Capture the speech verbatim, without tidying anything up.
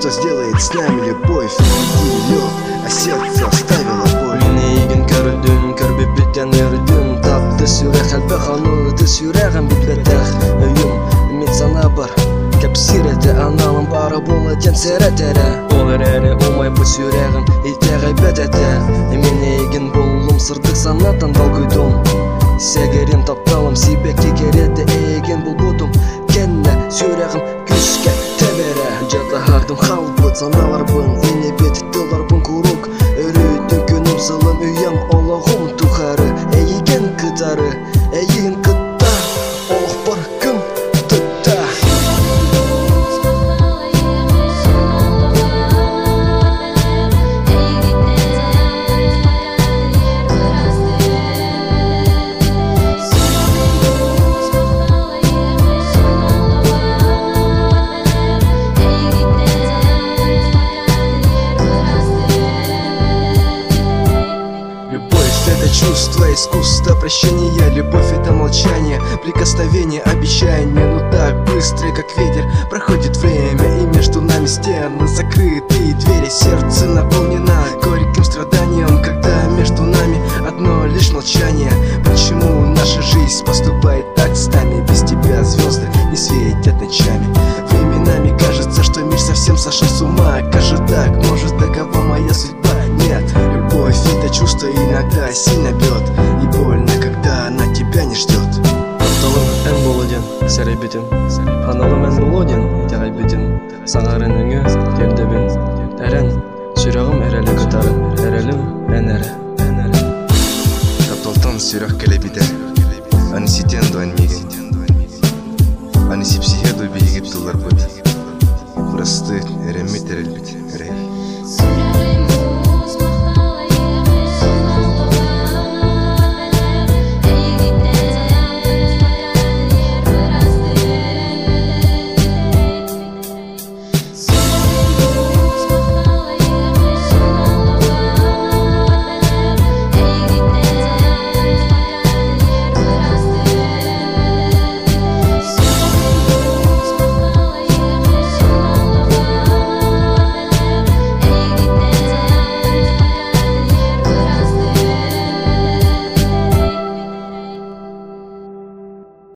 что сделает с нами любовь. Впереди лед, а сердце оставило боль. Мені егін көрдім, көрбіп біттен үрдім. Тапты сүрек әлбі қануды сүрегім бітбетек. Үйім, үмет сана бар, кәп сиреті аналым бары болы ден сәрәтәрі. Олар әрі олмай бұл сүрегім, итәғай бәтәті. Мені егін болым, сырдық санаттан дал көйдім. Сәгерім тапталым, себекке кереді еген бұл бұдым. Кәнне сүрегім күшке тәбәрі. Жата хардым қалбыт саналар бұн, ене беті тылар бұн күрік. Үріттің күнім сылым үйем олағым тұқары. Әйеген қытары, әйеген қытта, олық бар күн тұтта. Это чувство, искусство, прощения. Любовь — это молчание, прикосновение, обещание. Ну так быстро, как ветер, проходит время, и между нами стены закрыты, и двери. Сердце наполнено горьким страданием, когда между нами одно лишь молчание. Почему наша жизнь поступает так с нами? Без тебя звезды не светят ночами. Временами кажется, что мир совсем сошел с ума. Кажется так, может, такова моя судьба. Нет, любовь — это чувство, иногда сильно бьет, и больно, когда она тебя не ждет. Апталым ән болуден, сәрі бітім. Аналым ән болуден, тәғай бітім. Саңарын өңі, кердебін, әрән. Сүрағым әрәлі күтары, әрәлім ән әрі. Тапталтан сүрәк кәлебиде, аны ситен дуан миген. Аны сипсихе дуй бейгіп тулар бұд. Просты, әрәмет әрәлбет, әрәй.